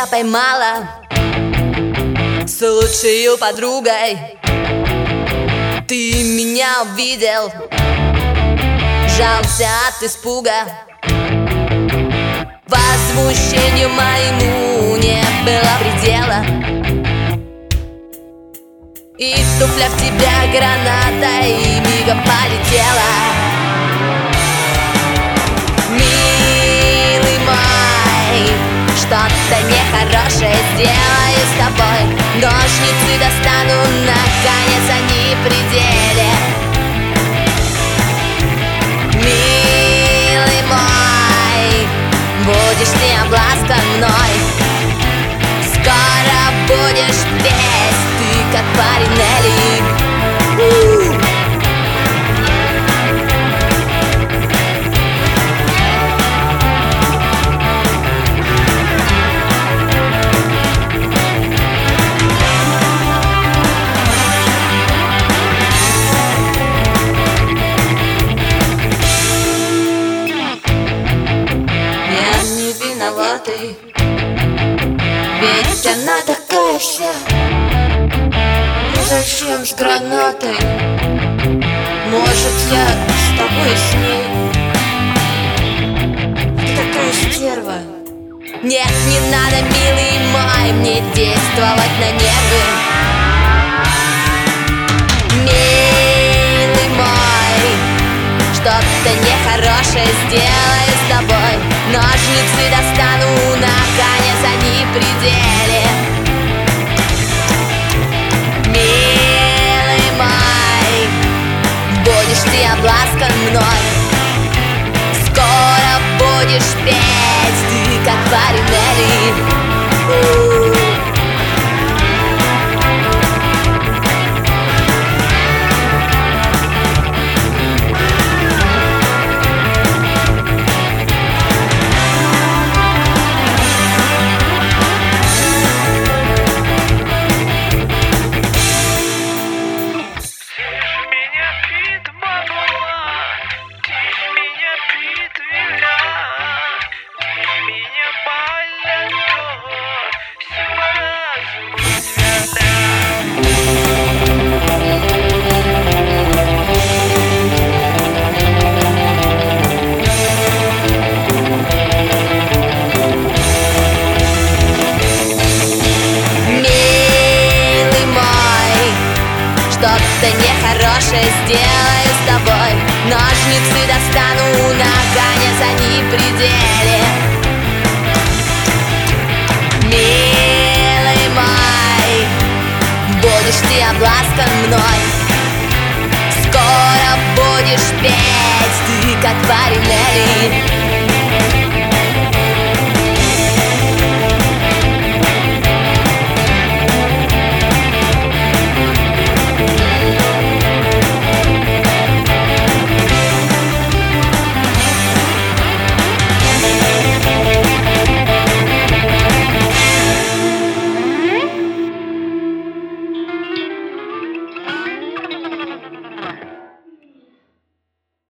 поймала с лучшей подругой. Ты меня увидел, сжался от испуга. Возмущению моему не было предела. И туфля в тебя гранатой мигом полетела. Милый мой, что-то нехорошее сделаю с тобой. Ножницы достану, наконец они в пределе. Милый мой, будешь ты обласкан мной. Скоро будешь петь, ты как Паринелли. Я не виноватый, ведь она такая вся. Ну зачем с гранатой? Может, я с тобой с ней? Ты такая стерва. Нет, не надо, милый мой, мне действовать на нервы. Милый мой, что-то нехорошее сделаю с тобой. Ножницы достану, наконец они в пределе. Милый мой, будешь ты обласкан мной. Скоро будешь петь, ты как Паринелли. Что-то нехорошее сделаю с тобой. Ножницы достану, наконец они в пределе. Милый мой, будешь ты обласкан мной. Скоро будешь петь, ты как Паринелли.